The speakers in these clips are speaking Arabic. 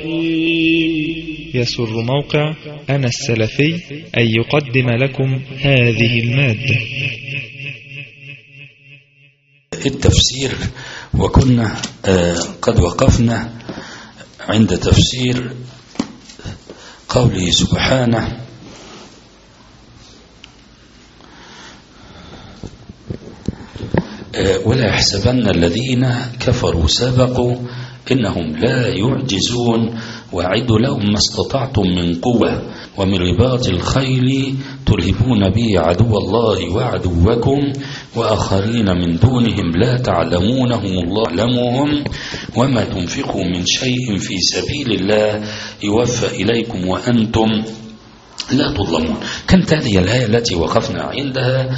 يسر موقع أنا السلفي أن يقدم لكم هذه المادة. التفسير، وكنا قد وقفنا عند تفسير قوله سبحانه: ولا يحسبن الذين كفروا سبقوا إنهم لا يعجزون وأعدوا لهم ما استطعتم من قوة ومن رباط الخيل ترهبون به عدو الله وعدوكم وآخرين من دونهم لا تعلمونهم الله يعلمهم وما تنفقوا من شيء في سبيل الله يوفى إليكم وأنتم لا تظلمون. كانت هذه الآية التي وقفنا عندها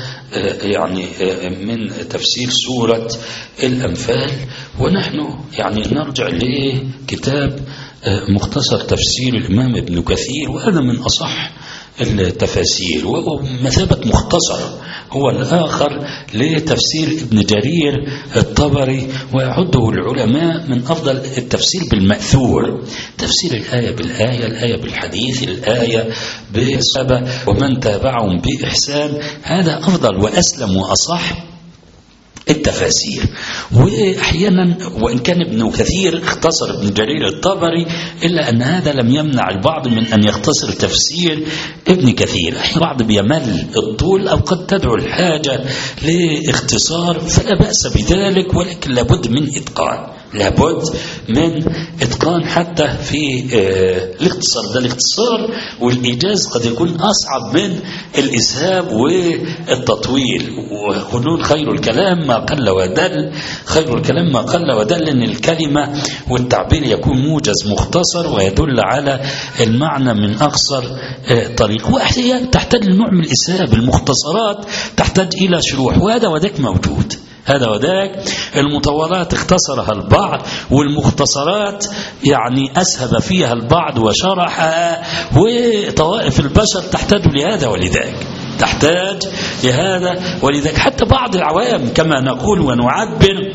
من تفسير سورة الأنفال، ونحن نرجع لكتاب مختصر تفسير الإمام ابن كثير، وهذا من أصح التفاسير ومثابة مختصر هو الآخر لتفسير ابن جرير الطبري، ويعده العلماء من أفضل التفسير بالمأثور، تفسير الآية بالآية، الآية بالحديث، الآية بالصحابة ومن تابعهم بإحسان. هذا أفضل وأسلم وأصح التفاسير. وأحيانا وإن كان ابن كثير اختصر ابن جرير الطبري، إلا أن هذا لم يمنع البعض من أن يختصر تفسير ابن كثير. البعض بيمل الطول أو قد تدعو الحاجة لاختصار، فلا بأس بذلك، ولكن لابد من إتقان، لابد من إتقان حتى في الاختصار. ده الاختصار والإيجاز قد يكون أصعب من الإسهاب والتطويل. وقولون خير الكلام ما قل ودل، خير الكلام ما قل ودل، إن الكلمة والتعبير يكون موجز مختصر ويدل على المعنى من أقصر طريق. وأحيانا تحتاج لنوع من الإسهاب، المختصرات تحتاج إلى شروح، وهذا وذاك موجود، هذا وذاك. المطولات اختصرها البعض، والمختصرات أسهب فيها البعض وشرحها، وطوائف البشر تحتاج لهذا ولذاك، تحتاج لهذا ولذاك. حتى بعض العوام كما نقول ونعبر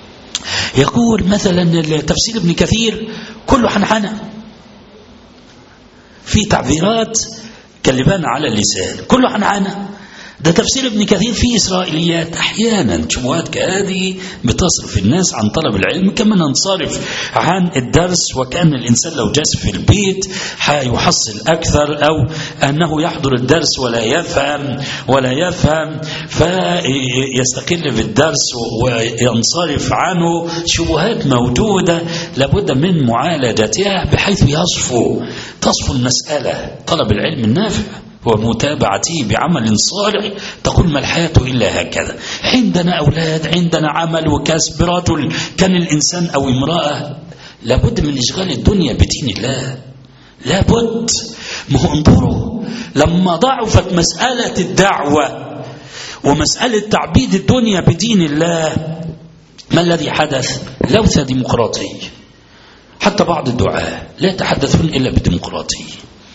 يقول مثلا تفسير ابن كثير كله حنحنة، في تعبيرات كاللبان على اللسان، كله حنحنة. ده تفسير ابن كثير فيه إسرائيليات، أحيانا شبهات كهذه بتصرف الناس عن طلب العلم، كما ننصرف عن الدرس وكأن الإنسان لو جلس في البيت حيحصل أكثر، أو أنه يحضر الدرس ولا يفهم فيستقل بالدرس وينصرف عنه. شبهات موجودة لابد من معالجتها بحيث تصفو المسألة، طلب العلم النافع ومتابعته بعمل صالح. تقول ما الحياة إلا هكذا. عندنا أولاد، عندنا عمل وكسب، رجل كان الإنسان أو امرأة، لابد من إشغال الدنيا بدين الله، لابد. ما هو انظروا لما ضعفت مسألة الدعوة ومسألة تعبيد الدنيا بدين الله، ما الذي حدث؟ لوثة ديمقراطية. حتى بعض الدعاة لا يتحدثون إلا بالديمقراطية.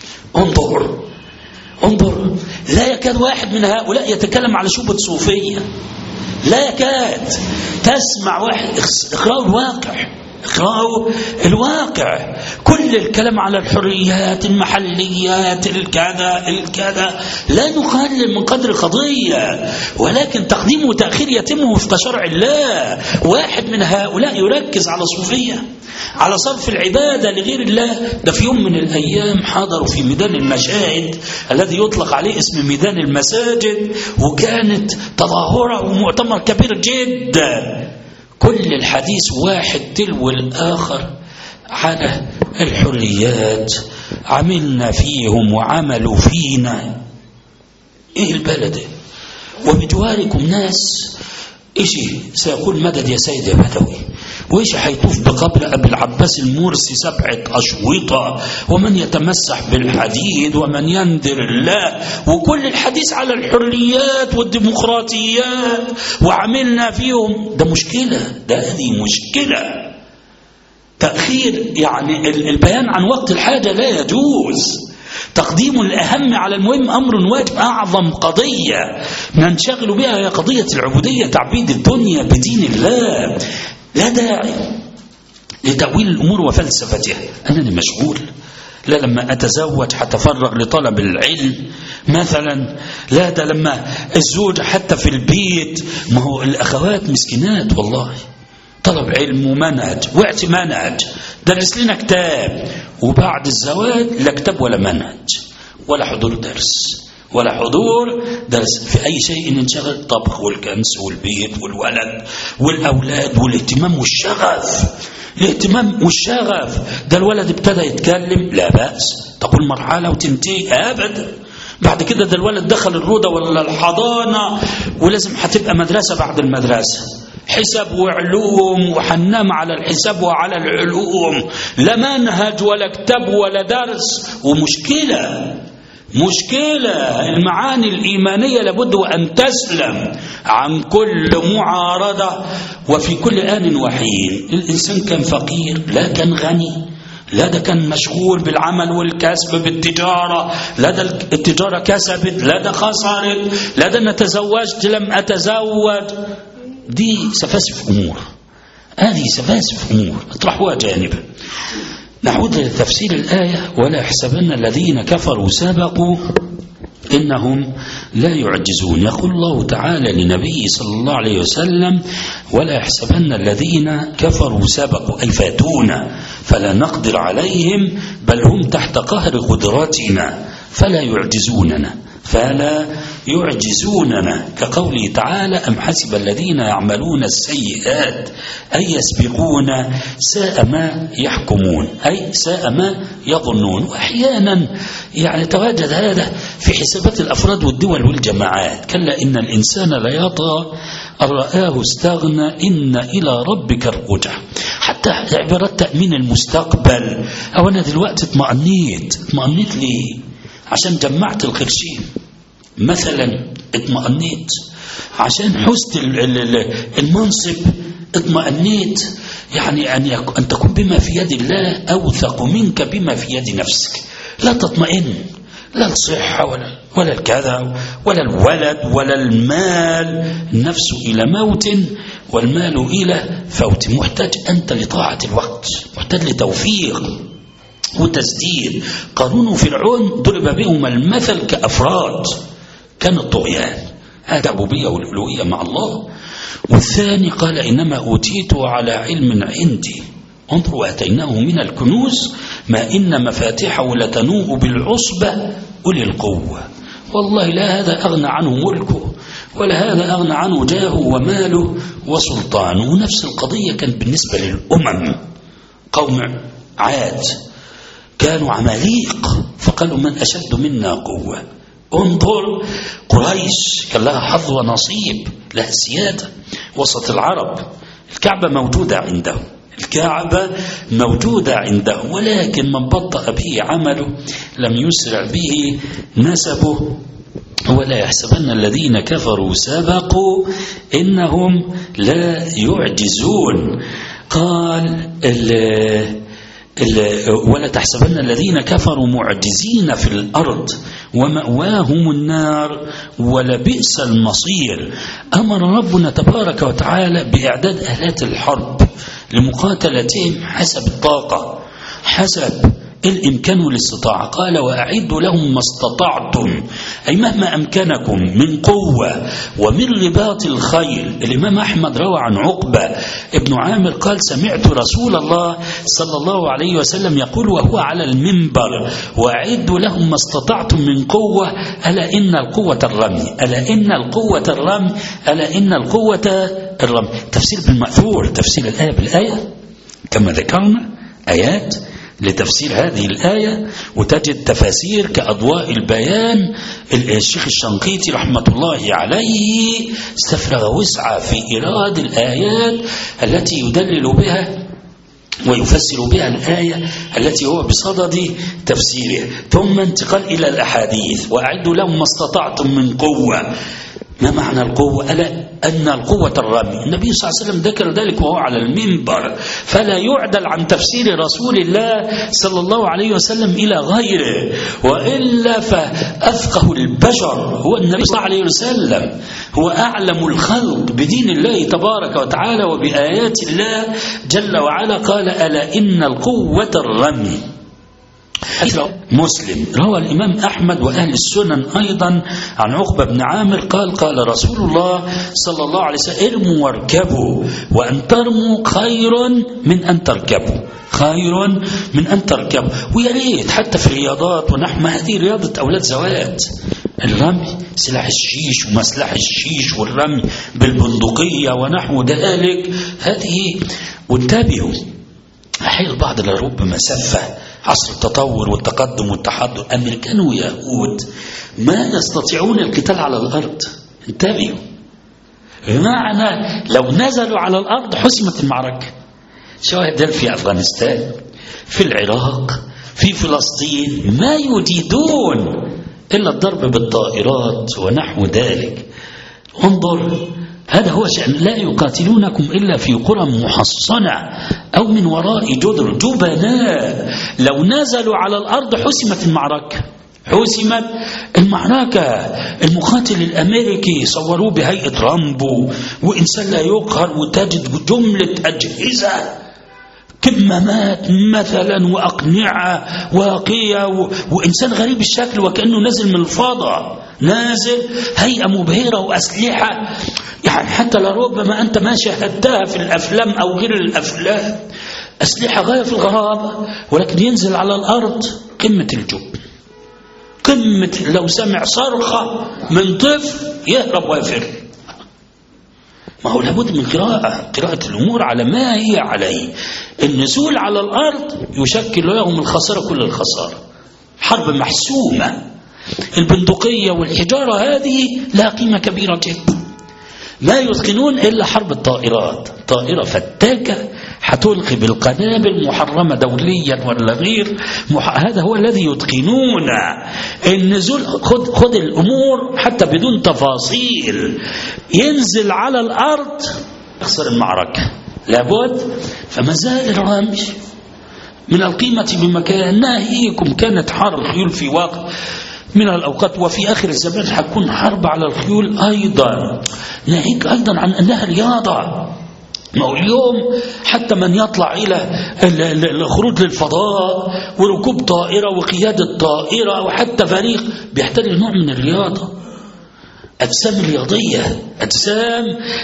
انظر، لا يكاد واحد من هؤلاء يتكلم على شبهة صوفية، لا يكاد تسمع واحد. اقرأوا الواقع، كل الكلام على الحريات، المحليات، الكذا، لا نقلل من قدر القضية، ولكن تقديم وتأخير يتم وفق شرع الله. واحد من هؤلاء يركز على صوفية، على صرف العبادة لغير الله. ده في يوم من الأيام حضروا في ميدان المشاهد الذي يطلق عليه اسم ميدان المساجد، وكانت تظاهرة ومؤتمر كبير جدا، كل الحديث واحد تلو الآخر على الحريات، عملنا فيهم وعملوا فينا. ايه البلد؟ وبجواركم ناس إيشي سيقول مدد يا سيد يا بدوي، وإيش حيطوف بقبر أبي العباس المرسي 7 أشوطة، ومن يتمسح بالحديد ومن ينذر الله، وكل الحديث على الحريات والديمقراطيات وعملنا فيهم. ده مشكلة، هذه مشكلة. تأخير البيان عن وقت الحاجة لا يجوز. تقديم الأهم على المهم أمر واجب. أعظم قضية ننشغل بها هي قضية العبودية، تعبيد الدنيا بدين الله. لا داعي لتأويل الأمور وفلسفتها. أنني مشغول، لا لما أتزوج حتفرغ لطلب العلم مثلا، لا ده لما الزوج حتى في البيت. ما هو الأخوات مسكينات والله، طلب علم ومنهج وقت منهج، درس لنا كتاب، وبعد الزواج لا كتاب ولا منهج ولا حضور درس ولا حضور درس في أي شيء. ننشغل الطبخ والكنس والبيت والولد والأولاد والاهتمام والشغف. الاهتمام والشغف ده الولد ابتدى يتكلم لا بأس، تقول مرحلة وتنتهي أبدا. بعد كده ده الولد دخل الروضة ولا الحضانة ولازم هتبقى مدرسة بعد المدرسة، حساب وعلوم وحنام على الحساب وعلى العلوم، لا منهج ولا كتاب ولا درس. ومشكلة المعاني الإيمانية لابد أن تسلم عن كل معارضة. وفي كل آن وحين الإنسان كان فقير لا كان غني، لا ده كان مشغول بالعمل والكسب بالتجارة، لا ده التجارة كسبت، لا ده خسرت، لا ده أنا تزوجت لم أتزوج. دي سفاسف أمور، هذه سفاسف أمور اطرحوها جانبا. نعود لتفسير الآية: ولا يحسبن الذين كفروا سبقوا إنهم لا يعجزون. يقول الله تعالى لنبيه صلى الله عليه وسلم: ولا يحسبن الذين كفروا سبقوا، أي فاتونا فلا نقدر عليهم، بل هم تحت قهر قدراتنا فلا يعجزوننا كقوله تعالى: أم حسب الذين يعملون السيئات أن يسبقون ساء ما يحكمون، أي ساء ما يظنون. وأحيانا يعني تواجد هذا في حسابات الأفراد والدول والجماعات. كلا إن الإنسان ليطغى أن رآه استغنى إن إلى ربك الرجع. حتى عبارات تأمين المستقبل، أو أنا دلوقتي اطمأنيت ليه؟ عشان جمعت القرشين مثلا، اطمأنيت عشان حسن المنصب، اطمأنيت. يعني أن تكون بما في يد الله أوثق منك بما في يد نفسك. لا تطمئن لا الصحة ولا الكذا ولا الولد ولا المال. النفس إلى موت والمال إلى فوت. محتاج أنت لطاعة الوقت، محتاج لتوفيق وتسديد. قارون وفرعون ضرب بهم المثل كأفراد، كان الطغيان، هذا عبودية والألوهية مع الله. والثاني قال: إنما أوتيته على علم عندي، انظروا وآتيناه من الكنوز ما إن مفاتحه لتنوء بالعصبة أولي القوة. والله لا هذا أغنى عنه ملكه ولا هذا أغنى عنه جاهه وماله وسلطانه. ونفس القضية كانت بالنسبة للأمم. قوم عاد كانوا عماليق، فقالوا: من أشد منا قوة. انظر قريش كان لها حظ ونصيب، لها سيادة وسط العرب. الكعبة موجودة عندهم، ولكن من بطأ به عمله لم يسرع به نسبه. ولا يحسبن الذين كفروا سبقوا إنهم لا يعجزون. قال ولا تحسبن الذين كفروا معجزين في الأرض ومأواهم النار ولبئس المصير. أمر ربنا تبارك وتعالى بإعداد آلات الحرب لمقاتلتهم حسب الطاقة، حسب الإمكان والاستطاعة. قال: وأعدوا لهم ما استطعتم، أي مهما أمكنكم من قوة ومن رباط الخيل. الإمام أحمد روى عن عقبة ابن عامر قال: سمعت رسول الله صلى الله عليه وسلم يقول وهو على المنبر: وأعدوا لهم ما استطعتم من قوة، ألا إن القوة الرمي، ألا إن القوة الرمي، ألا إن القوة الرمي. تفسير بالمأثور، تفسير الآية بالآية كما ذكرنا، آيات لتفسير هذه الآية، وتجد تفاسير كأضواء البيان. الشيخ الشنقيطي رحمة الله عليه استفرغ وسعة في إيراد الآيات التي يدلل بها ويفسر بها الآية التي هو بصدد تفسيرها. ثم انتقل إلى الأحاديث: وأعدوا لهم ما استطعتم من قوة. ما معنى القوة؟ ألا أن القوة الرمي. النبي صلى الله عليه وسلم ذكر ذلك وهو على المنبر، فلا يعدل عن تفسير رسول الله صلى الله عليه وسلم إلى غيره، وإلا فأفقه البشر هو النبي صلى الله عليه وسلم، هو أعلم الخلق بدين الله تبارك وتعالى وبآيات الله جل وعلا. قال: ألا إن القوة الرمي. مسلم روى الإمام أحمد وأهل السنن أيضا عن عقبة بن عامر قال: قال رسول الله صلى الله عليه وسلم: ارموا واركبوا، وأن ترموا خير من أن تركبوا، خير من أن تركبوا. ويا ريت حتى في الرياضات ونحن، هذه رياضة أولاد زوات، الرمي، سلاح الشيش ومسلح الشيش والرمي بالبندقية ونحو ذلك، هذه. وانتبهوا، أحيانا البعض لا ربما سفه عصر التطور والتقدم والتحضر، أمريكان ويهود ما يستطيعون القتال على الأرض. انتبهوا، بمعنى لو نزلوا على الأرض حسمت المعركة. شاهد في أفغانستان، في العراق، في فلسطين، ما يجيدون إلا الضرب بالطائرات ونحو ذلك. انظر، هذا هو شأن. لا يقاتلونكم إلا في قرى محصنة أو من وراء جدر، جبناء. لو نزلوا على الأرض حسمت المعركة، حسمت المعركة. المقاتل الأمريكي صوروه بهيئة رامبو، وإنسان لا يقهر، وتجد جملة أجهزة، كمامات مثلا وأقنعة واقية، وإنسان غريب الشكل وكأنه نازل من الفضاء، نازل هيئة مبهرة وأسلحة، يعني حتى لربما أنت ما شاهدتها في الأفلام أو غير الأفلام، أسلحة غاية في الغرابة، ولكن ينزل على الأرض قمة الجبن، قمة. لو سمع صرخة من طفل يهرب ويفر. ما هو لابد من قراءة الأمور على ما هي عليه. النزول على الأرض يشكل لهم الخسارة، كل الخسارة، حرب محسومة. البندقية والحجارة هذه لها قيمة كبيرة جدا. لا يتقنون إلا حرب الطائرات، طائرة فتاكة حتلقي بالقنابل محرمة دوليا ولا غير، هذا هو الذي يتقنون. النزول، خذ الأمور حتى بدون تفاصيل، ينزل على الأرض يخسر المعركة لابد. فما زال الرمي من القيمة بمكان. ناهيكم كانت حرب الخيول في وقت من الأوقات، وفي آخر الزمان حتكون حرب على الخيول أيضا. ناهيك أيضا عن أنها رياضة. ما هو اليوم حتى من يطلع إلى الخروج للفضاء وركوب طائرة وقيادة طائرة وحتى فريق بيحتاج نوع من الرياضة، أجسام رياضية، أجسام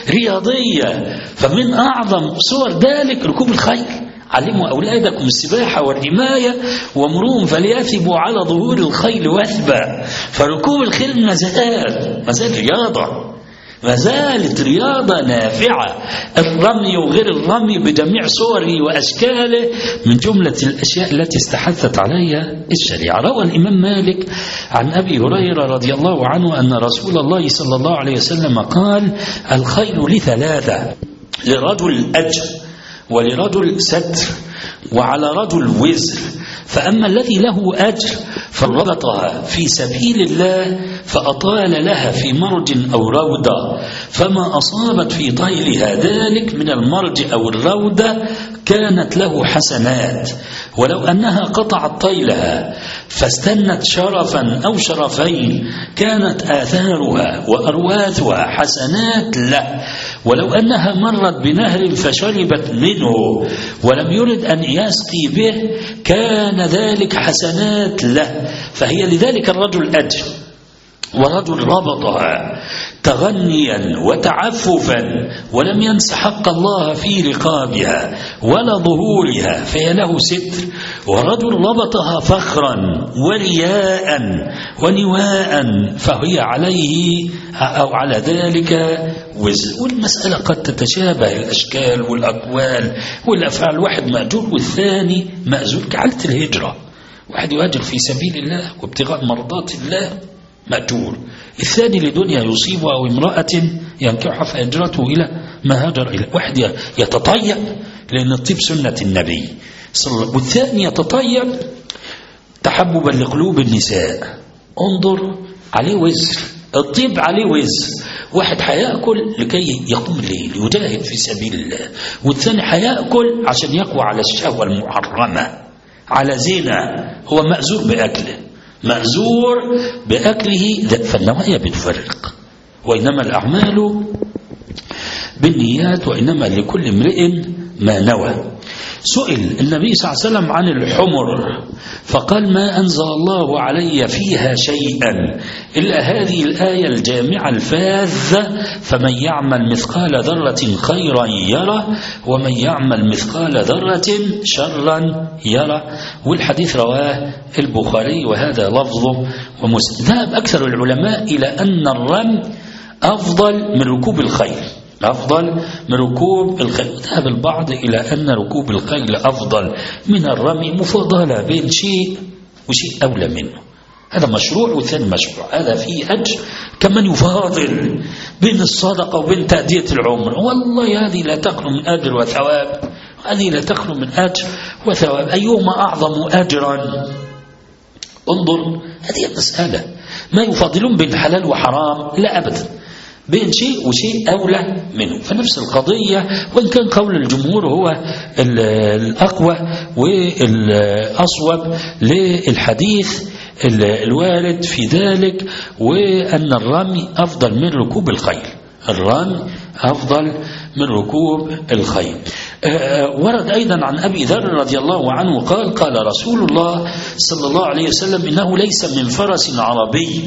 رياضية. فمن أعظم صور ذلك ركوب الخيل. علموا أولادكم السباحة والرماية وامروهم فليثبوا على ظهور الخيل وثبا. فركوب الخيل مازال رياضة، ما زالت رياضة نافعة. الرمي وغير الرمي بجميع صوره وأشكاله من جملة الأشياء التي استحثت عليها الشريعة. روى الإمام مالك عن أبي هريرة رضي الله عنه أن رسول الله صلى الله عليه وسلم قال: الخيل لثلاثة، لرجل أجر، ولرجل ستر، وعلى رجل وزر. فأما الذي له أجر فربطها في سبيل الله فأطال لها في مرج أو رودة، فما أصابت في طيلها ذلك من المرج أو الرودة كانت له حسنات، ولو أنها قطعت طيلها فاستنت شرفا أو شرفين كانت آثارها وأرواثها حسنات له، ولو أنها مرت بنهر فشربت منه ولم يرد أن يسقي به كان ذلك حسنات له، فهي لذلك الرجل أجر. ورجل ربطها تغنيا وتعففا ولم ينس حق الله في رقابها ولا ظهورها فهي له ستر. ورجل ربطها فخرا ورياء ونواء فهي عليه أو على ذلك وزر. والمسألة قد تتشابه الأشكال والأقوال والأفعال، واحد مأجور والثاني مأزور، كعلة الهجرة، واحد يهاجر في سبيل الله وابتغاء مرضات الله مأجور، الثاني لدنيا يصيبها أو امرأة ينكحها فهجرته إلى ما هاجر إليه. واحد يتطيب لأن الطيب سنة النبي صلى الله عليه وسلم، والثاني يتطيب تحببا لقلوب النساء. انظر عليه وزر، الطيب عليه وزر، واحد هيأكل لكي يقوم الليل يجاهد في سبيل الله، والثاني هيأكل عشان يقوى على الشهوة المحرمة، على زنا، هو مأزور بأكله، مأزور بأكله. فالنوايا بتفرق، وإنما الأعمال بالنيات وإنما لكل امرئ ما نوى. سئل النبي صلى الله عليه وسلم عن الحمر فقال: ما أنزل الله علي فيها شيئا إلا هذه الآية الجامعة الفاذة: فمن يعمل مثقال ذرة خيرا يره ومن يعمل مثقال ذرة شرا يره. والحديث رواه البخاري وهذا لفظه ومسلم. ذهب أكثر العلماء إلى أن الرمي أفضل من ركوب الخيل، أفضل من ركوب الخيل. ذهب البعض إلى أن ركوب الخيل أفضل من الرمي، مفاضلة بين شيء وشيء أولى منه. هذا مشروع والثاني مشروع، هذا فيه أجر كمن يفاضل بين الصدقة وبين تأدية العمر. والله هذه لا تخلو من أجر وثواب، هذه لا تخلو من أجر وثواب، أيهما أعظم أجرا؟ انظر، هذه المسألة ما يفاضلون بين حلال وحرام، لا أبدا، بين شيء وشيء أولى منه. فنفس القضية، وإن كان قول الجمهور هو الأقوى والأصوب للحديث الوارد في ذلك، وأن الرمي أفضل من ركوب الخيل، الرمي أفضل من ركوب الخيل. ورد أيضا عن أبي ذر رضي الله عنه قال: قال رسول الله صلى الله عليه وسلم: إنه ليس من فرس عربي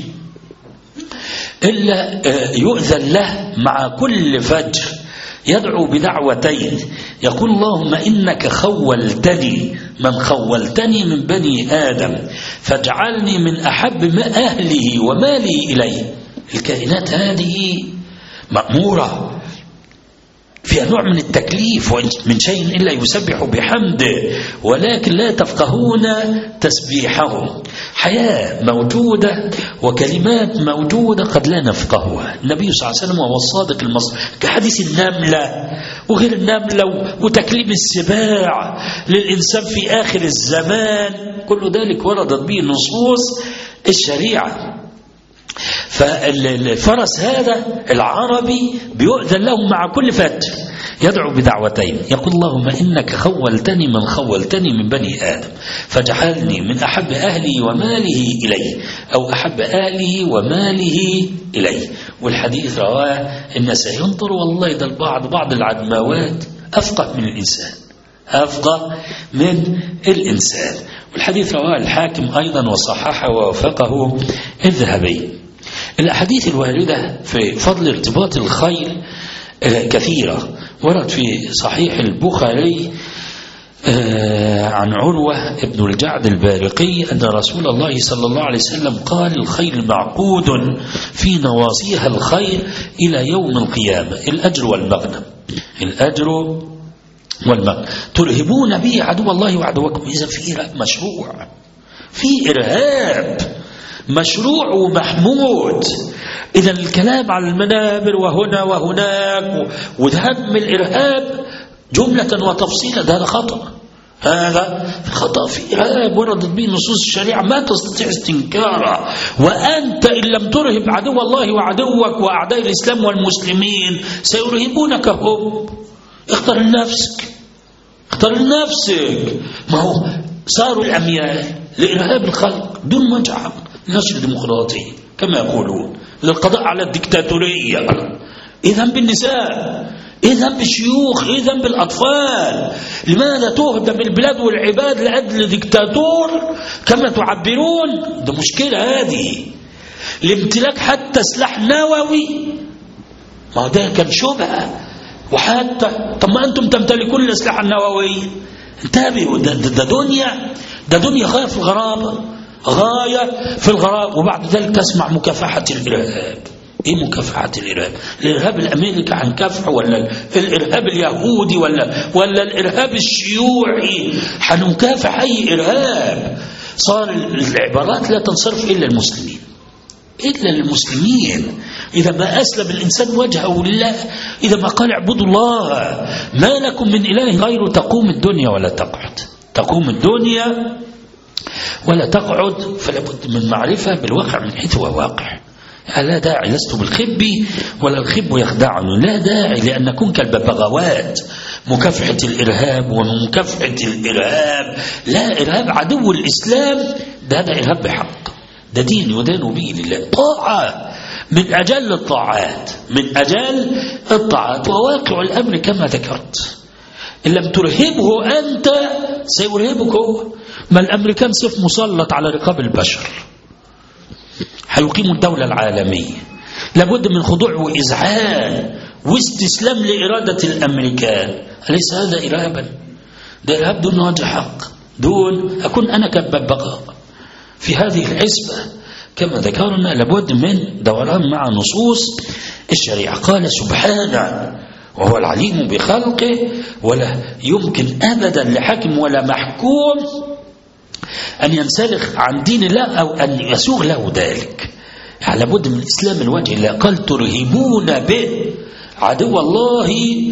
إلا يؤذن له مع كل فجر يدعو بدعوتين، يقول: اللهم إنك خولتني من خولتني من بني آدم فاجعلني من أحب أهله ومالي إليه. الكائنات هذه مأمورة فيها نوع من التكليف، من شيء إلا يسبح بحمده ولكن لا تفقهون تسبيحهم. حياة موجودة وكلمات موجودة قد لا نفقهها. النبي صلى الله عليه وسلم وهو الصادق المصدوق كحديث النملة وغير النملة وتكليم السباع للإنسان في آخر الزمان، كل ذلك وردت به نصوص الشريعة. فالفرس هذا العربي بيؤذن له مع كل فجر يدعو بدعوتين، يقول: اللهم إنك خولتني من خولتني من بني آدم فاجعلني من أحب أهلي وماله إليه، أو أحب أهله وماله إليه. والحديث رواه النسائي. ينظر والله ده بعض العدماوات أفقه من الإنسان، أفقه من الإنسان. والحديث رواه الحاكم أيضا وصححه ووافقه الذهبي. الأحاديث الواردة في فضل ارتباط الخيل كثيرة. ورد في صحيح البخاري عن عروة ابن الجعد البارقي أن رسول الله صلى الله عليه وسلم قال: الخيل معقود في نواصيها الخير إلى يوم القيامة، الأجر والمغنم، الأجر والمغنم ترهبون به عدو الله وعدوكم. إذا في إرهاب مشروع، في إرهاب مشروع ومحمود. إذا الكلام على المنابر وهنا وهناك وذهب الإرهاب جملة وتفصيلا هذا خطأ، هذا خطأ، في إرهاب وردت به نصوص الشريعة ما تستطيع استنكارها. وأنت إن لم ترهب عدو الله وعدوك وأعداء الإسلام والمسلمين سيرهبونك هم. اختر لنفسك، اختر لنفسك. ما هو صاروا الأميال لإرهاب الخلق دون وجع، نشر الديمقراطية كما يقولون، للقضاء على الدكتاتورية. إذن بالنساء، إذن بالشيوخ، إذن بالأطفال. لماذا تهدم البلاد والعباد لأجل دكتاتور كما تعبرون؟ ده مشكلة هذه. الامتلاك حتى سلاح نووي، ما ده كان شبهة. وحتى طب ما أنتم تمتلكون الأسلحة النووية، انتبهوا، ده دنيا غاية في الغرابة، غاية في الغرابة. وبعد ذلك تسمع مكافحة الإرهاب. إيه مكافحة الإرهاب؟ الإرهاب الأمريكي هنكافحه ولا الإرهاب اليهودي ولا الإرهاب الشيوعي؟ هنكافح أي إرهاب. صار العبارات لا تنصرف إلا المسلمين، إلا المسلمين. إذا ما أسلم الإنسان وجهه لله، إذا ما قال اعبدوا الله ما لكم من إله غيره، تقوم الدنيا ولا تقعد، تقوم الدنيا ولا تقعد. فلا بد من معرفة بالواقع من حيث هو واقع. لا داعي، لست بالخب ولا الخب يخدعني، لا داعي لأن نكون كالببغاوات مكافحة الإرهاب ومكافحة الإرهاب. لا، إرهاب عدو الإسلام ده إرهاب بحق، ده دين يدان به لله، طاعة من أجل الطاعات، من أجل الطاعات. وواقع الأمر كما ذكرت، إن لم ترهبه أنت سيرهبك هو. ما الأمريكان سيف مسلط على رقاب البشر، هيقيموا الدولة العالمية، لابد من خضوع وإذعان واستسلام لإرادة الأمريكان. أليس هذا إرهابا؟ ده إرهاب دون وجه حق، دون أكون أنا كالببغاء في هذه الحسبة. كما ذكرنا لابد من دوران مع نصوص الشريعة. قال سبحانه وهو العليم بخلقه، ولا يمكن أبدا لحاكم ولا محكوم أن ينسلخ عن دين الله أو أن يسوغ له ذلك. يعني لابد من إسلام الوجه الله. قال ترهبون به عدو الله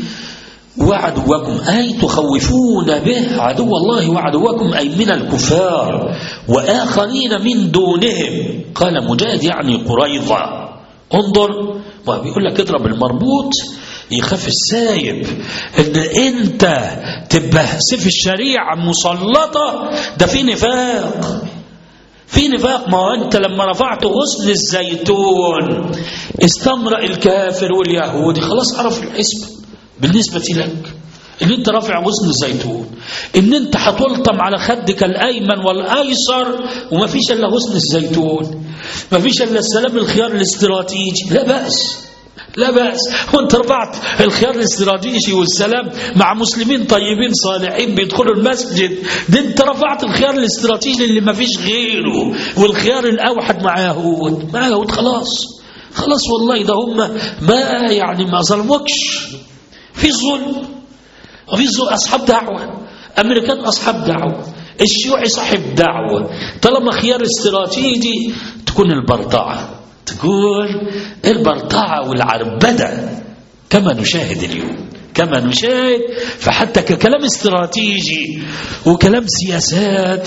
وعدوكم، أي تخوفون به عدو الله وعدوكم، أي من الكفار وآخرين من دونهم. قال مجاهد يعني قريظة. انظر، بيقول لك اضرب المربوط يخاف السايب. ان انت تبقى سيف الشريعة مسلطة، ده في نفاق، في نفاق. ما هو انت لما رفعت غصن الزيتون استمرأ الكافر واليهودي، خلاص عرف الحسب بالنسبة لك ان انت رافع غصن الزيتون، ان انت هتلطم على خدك الايمن والايسر وما فيش الا غصن الزيتون، ما فيش الا السلام الخيار الاستراتيجي. لا بأس، لا بأس. وانت رفعت الخيار الاستراتيجي والسلام مع مسلمين طيبين صالحين بيدخلوا المسجد، ده انت رفعت الخيار الاستراتيجي اللي ما فيش غيره، والخيار الاوحد مع يهود، مع يهود. خلاص والله ده هم ما يعني ما ظلموكش، في ظلم وفي ظلم. اصحاب دعوة، امريكان اصحاب دعوة، الشيوعي صاحب دعوة. طالما خيار استراتيجي تكون البرطعة، تكون البرطعة والعربدة كما نشاهد اليوم، كما نشاهد. فحتى ككلام استراتيجي وكلام سياسات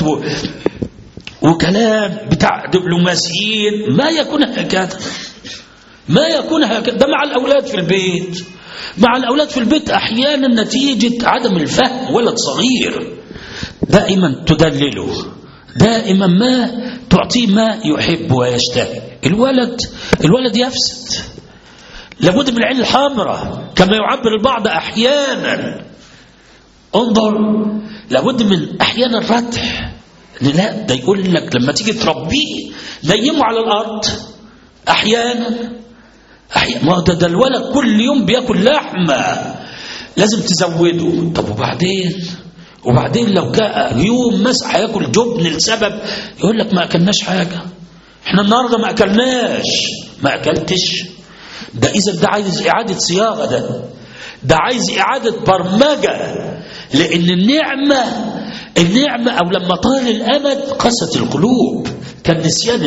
وكلام بتاع دبلوماسيين ما يكون هكذا، ما يكون هكذا. ده مع الأولاد في البيت، مع الأولاد في البيت أحيانا نتيجة عدم الفهم. ولد صغير دائما تدلله، دائما ما تعطيه ما يحب ويشتهي. الولد يفسد. لابد من العين الحمراء كما يعبر البعض أحيانا. انظر، لابد من أحيانا الردح. لا، ده يقول لك لما تيجي تربيه نيمه على الأرض أحيانا. ما ده الولد كل يوم بياكل لحمة، لازم تزوده. طب وبعدين لو كان يوم مسح هياكل جبن لسبب، يقول لك ما أكلناش حاجة، احنا النهاردة ما أكلتش. ده إذا ده عايز إعادة صياغة، ده عايز إعادة برمجة. لأن النعمة أو لما طال الأمد قست القلوب. كان نسيان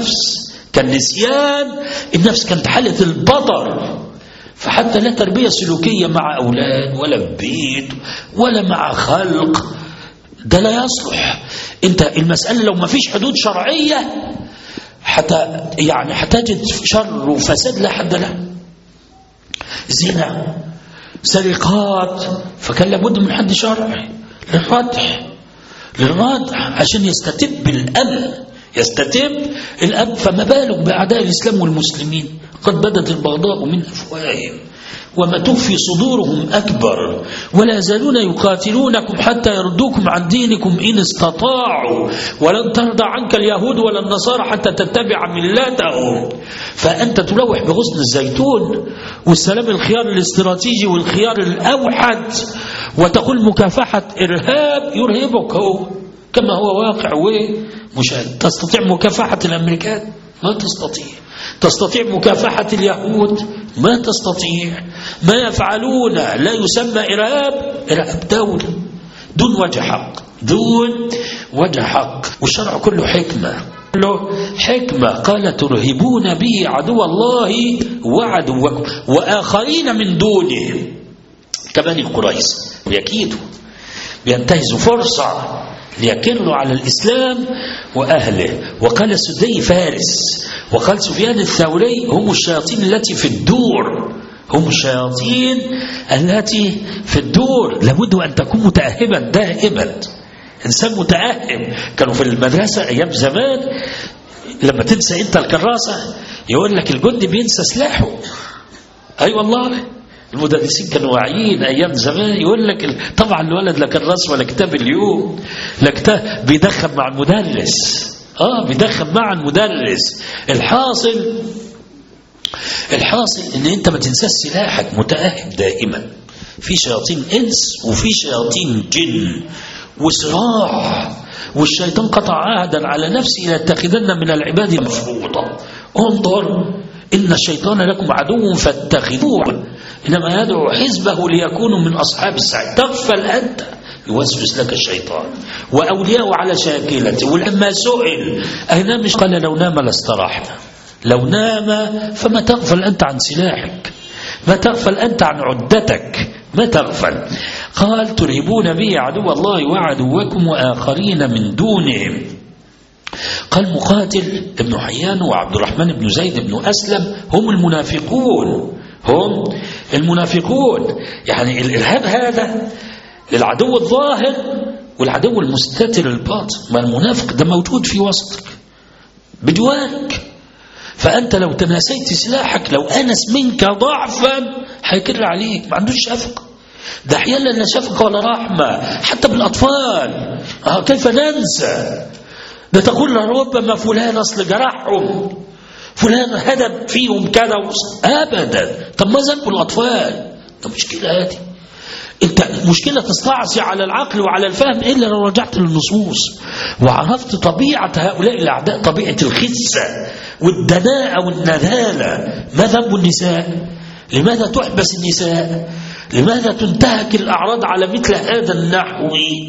النفس كانت حالة البطر. فحتى لا تربية سلوكية مع أولاد ولا بيت ولا مع خلق، ده لا يصلح. انت المسألة لو ما فيش حدود شرعية حتجد شر وفساد لا حد له. زنا، سرقات، فكان لابد من حد شرعي للردع عشان يستتب الأمن، فما بالك بأعداء الإسلام والمسلمين. قد بدت البغضاء من أفواههم وما تخفي صدورهم أكبر، ولا يزالون يقاتلونكم حتى يردوكم عن دينكم إن استطاعوا، ولن ترضى عنك اليهود ولا النصارى حتى تتبع ملتهم. فأنت تلوح بغصن الزيتون والسلام الخيار الاستراتيجي والخيار الأوحد، وتقول مكافحة إرهاب يرهبك هو كما هو واقع ومشاهد. تستطيع مكافحة الأمريكان؟ ما تستطيع مكافحة اليهود؟ ما تستطيع. ما يفعلون لا يسمى إرهاب دولة دون وجه حق. والشرع كله حكمة. قال ترهبون به عدو الله وعدوكم وآخرين من دونهم كبني قريظة. يكيدوا، بينتهزوا فرصة ليكروا على الإسلام وأهله. وقال السدي فارس، وقال سفيان الثوري هم الشياطين التي في الدور، هم الشياطين التي في الدور. لابد أن تكون متأهبا دائما، إنسان متأهب. كانوا في المدرسة أيام زمان لما تنسى أنت الكراسة يقول لك الجندي بينسى سلاحه. أي والله المدرسين كانوا واعيين أيام زمان، يقول لك طبعا الولد لا كراس ولا كتاب اليوم، لا كتاب، بيدخل مع المدرس، بيدخل مع المدرس. الحاصل ان انت ما تنساش سلاحك، متأهب دائما. في شياطين انس وفي شياطين جن وصراع، والشيطان قطع عهدا على نفسه ليتخذن من العباد مفروضا. انظر ان الشيطان لكم عدو فاتخذوه، انما يدعو حزبه ليكونوا من اصحاب السعير. تغفل انت، يوسوس لك الشيطان واولياءه على شاكلته. ولما سئل اين مش قال لو نام لاستراحنا، لو نام. فما تغفل أنت عن سلاحك، ما تغفل أنت عن عدتك، ما تغفل. قال ترهبون به عدو الله وعدوكم وآخرين من دونهم. قال مقاتل ابن حيان وعبد الرحمن بن زيد بن أسلم هم المنافقون، هم المنافقون. يعني الإرهاب هذا للعدو الظاهر والعدو المستتر الباطن. ما المنافق ده موجود في وسطك بدواك، فأنت لو تناسيت سلاحك، لو أنس منك ضعفا هيكر عليك، ما عندوش شفقة. ده أحيانا لا شفقة ولا رحمة حتى بالأطفال. كيف ننسى؟ ده تقول ربما فلان أصل جرحهم، فلان هدب فيهم كذا أبدا. طب ما ذنب الأطفال؟ ده مشكلة هذه. انت مشكلة تستعصي على العقل وعلى الفهم إلا لو رجعت للنصوص وعرفت طبيعة هؤلاء الأعداء، طبيعة الخسة والدناءة والنذالة. ما ذنب النساء؟ لماذا تحبس النساء؟ لماذا تنتهك الأعراض على مثل هذا النحو؟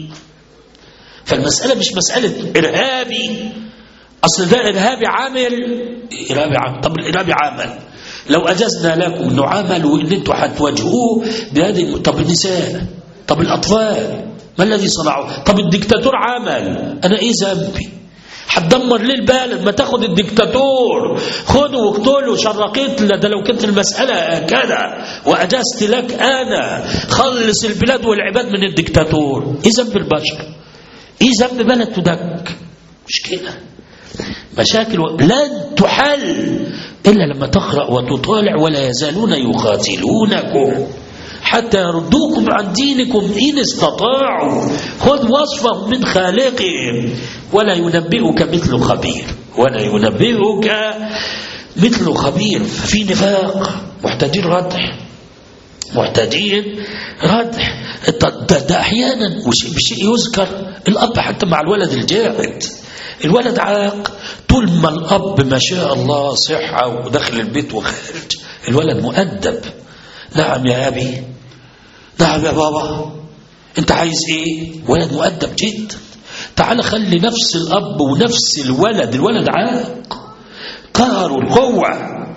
فالمسألة مش مسألة إرهابي، أصل ده إرهابي عامل، إرهابي عامل. طب الإرهابي عامل لو أجزنا لكم أنه عمل وإن أنتم هتواجهوه بهذه. طب النساء، طب الأطفال، ما الذي صنعوه؟ طب الدكتاتور عمل، أنا إيه ذنبي؟ هتدمر ليه البلد؟ ما تاخد الدكتاتور، خده واقتله، شرقيت. ده لو كانت المسألة كده وأجزت لك أنا، خلص البلاد والعباد من الدكتاتور. إيه ذنب البشر؟ إيه ذنب بلد تدك؟ مش كده. مشاكل لن تحل إلا لما تقرأ وتطالع. ولا يزالون يقاتلونكم حتى يردوكم عن دينكم إن استطاعوا. خذ وصفهم من خالقهم. ولا ينبئك مثل خبير، ولا ينبئك مثل خبير. في نفاق، محتاجين ردح، محتاجين ردح. ده أحيانا بشيء يذكر الأب حتى مع الولد الجاهد. الولد عاق، طول ما الأب ما شاء الله صحة ودخل البيت وخارج، الولد مؤدب. نعم يا أبي، نعم يا بابا، أنت عايز إيه؟ ولد مؤدب جدا. تعال خلي نفس الأب ونفس الولد عاق، قهروا القوة.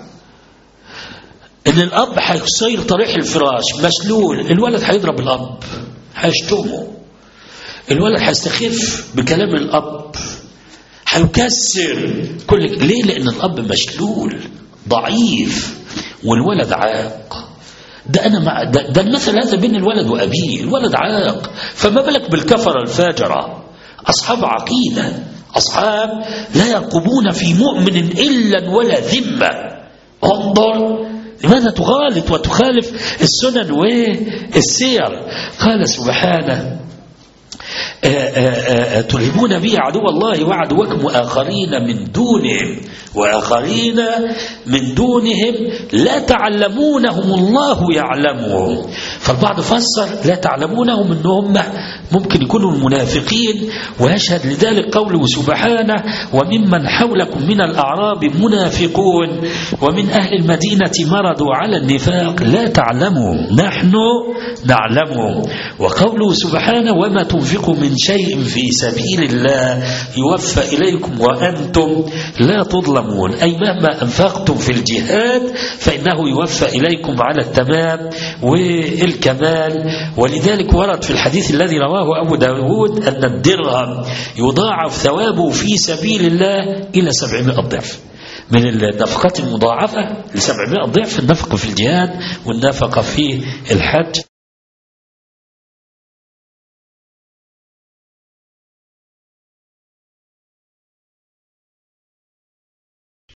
إن الأب هيصير طريح الفراش مشلول، الولد هيضرب الأب، هيشتمه، الولد هيستخف بكلام الأب، هيكسر كل. ليه؟ لأن الأب مشلول ضعيف والولد عاق. ده أنا مع ده المثل هذا بين الولد وأبيه. الولد عاق، فما بالك بالكفرة الفاجرة، أصحاب عقيدة، أصحاب لا يرقبون في مؤمن إلا ولا ذمة. انظر لماذا تغالط وتخالف السنن والسير. قال سبحانه ترهبون به عدو الله وعدوكم وآخرين من دونهم لا تعلمونهم الله يعلمهم. فالبعض فسر لا تعلمونهم أنهم ممكن يكونوا المنافقين، ويشهد لذلك قوله سبحانه وممن حولكم من الأعراب منافقون ومن أهل المدينة مرضوا على النفاق لا تعلمهم نحن نعلمهم. وقوله سبحانه وما تنفقوا من من شيء في سبيل الله يوفى إليكم وأنتم لا تظلمون، أي مهما أنفقتم في الجهاد فإنه يوفى إليكم على التمام والكمال. ولذلك ورد في الحديث الذي رواه أبو داود أن الدرهم يضاعف ثوابه في سبيل الله إلى 700 ضعف، من النفقات المضاعفة ل700 ضعف النفقة في الجهاد والنفقة في الحج.